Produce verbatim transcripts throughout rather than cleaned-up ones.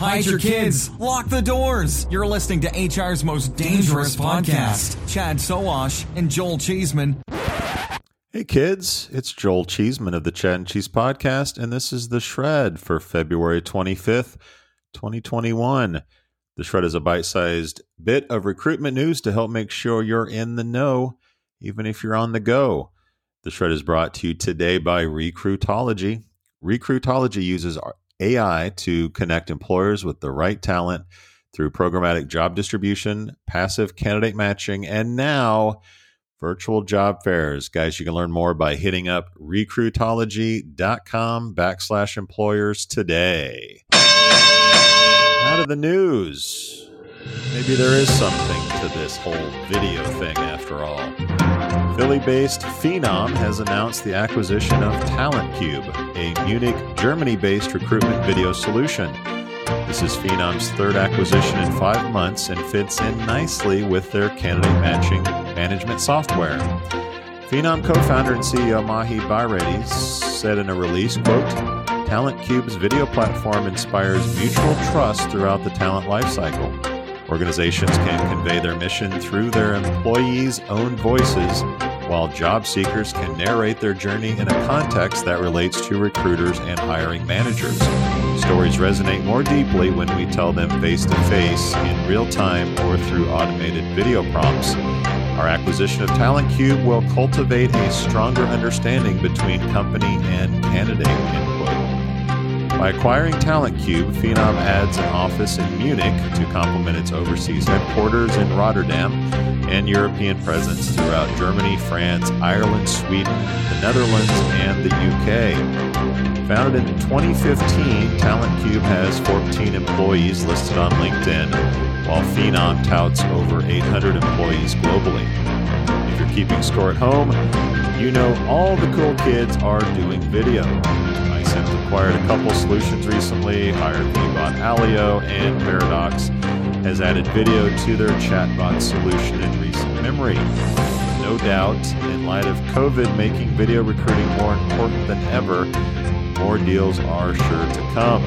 Hide your kids. Lock the doors. You're listening to H R's most dangerous podcast. Chad Sowash and Joel Cheeseman. Hey kids, it's Joel Cheeseman of the Chad and Cheese Podcast, and this is The Shred for February twenty-fifth, twenty twenty-one. The Shred is a bite-sized bit of recruitment news to help make sure you're in the know, even if you're on the go. The Shred is brought to you today by Recruitology. Recruitology uses A I to connect employers with the right talent through programmatic job distribution, passive candidate matching, and now virtual job fairs. Guys, you can learn more by hitting up recruitology.com backslash employers today. Out of the news. Maybe there is something to this whole video thing after all. Philly-based Phenom has announced the acquisition of TalentCube, a Munich, Germany-based recruitment video solution. This is Phenom's third acquisition in five months and fits in nicely with their candidate matching management software. Phenom co-founder and C E O Mahi Bayreddy said in a release, quote, TalentCube's video platform inspires mutual trust throughout the talent lifecycle. Organizations can convey their mission through their employees' own voices, while job seekers can narrate their journey in a context that relates to recruiters and hiring managers. Stories resonate more deeply when we tell them face-to-face, in real time, or through automated video prompts. Our acquisition of TalentCube will cultivate a stronger understanding between company and candidate input. By acquiring TalentCube, Phenom adds an office in Munich to complement its overseas headquarters in Rotterdam and European presence throughout Germany, France, Ireland, Sweden, the Netherlands, and the U K. Founded in twenty fifteen, TalentCube has fourteen employees listed on LinkedIn, while Phenom touts over eight hundred employees globally. If you're keeping score at home, you know all the cool kids are doing video. iCent acquired a couple solutions recently, hired Vbot Alio, and Paradox has added video to their chatbot solution in recent memory. No doubt, in light of COVID making video recruiting more important than ever, more deals are sure to come.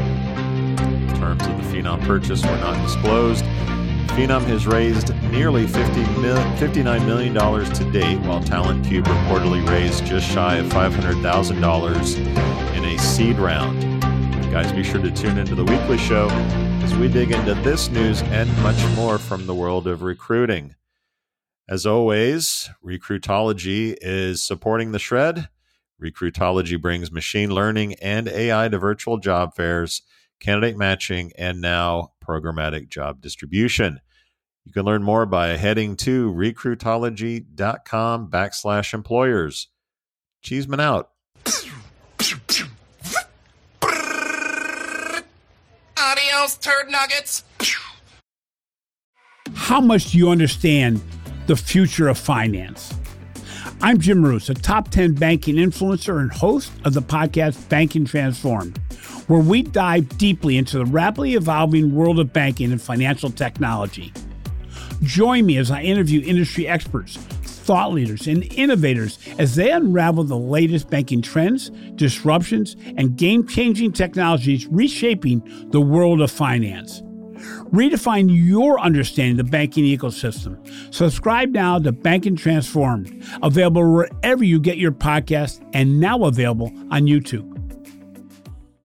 Terms of the Phenom purchase were not disclosed. Phenom has raised nearly fifty-nine million dollars to date, while TalentCube reportedly raised just shy of five hundred thousand dollars in a seed round. Guys, be sure to tune into the weekly show as we dig into this news and much more from the world of recruiting. As always, Recruitology is supporting the Shred. Recruitology brings machine learning and A I to virtual job fairs, candidate matching, and now programmatic job distribution. You can learn more by heading to recruitology.com backslash employers. Cheeseman out. Adios, turd nuggets. How much do you understand the future of finance? I'm Jim Roos, a top ten banking influencer and host of the podcast Banking Transformed, where we dive deeply into the rapidly evolving world of banking and financial technology. Join me as I interview industry experts, thought leaders, and innovators as they unravel the latest banking trends, disruptions, and game-changing technologies reshaping the world of finance. Redefine your understanding of the banking ecosystem. Subscribe now to Banking Transformed, available wherever you get your podcasts and now available on YouTube.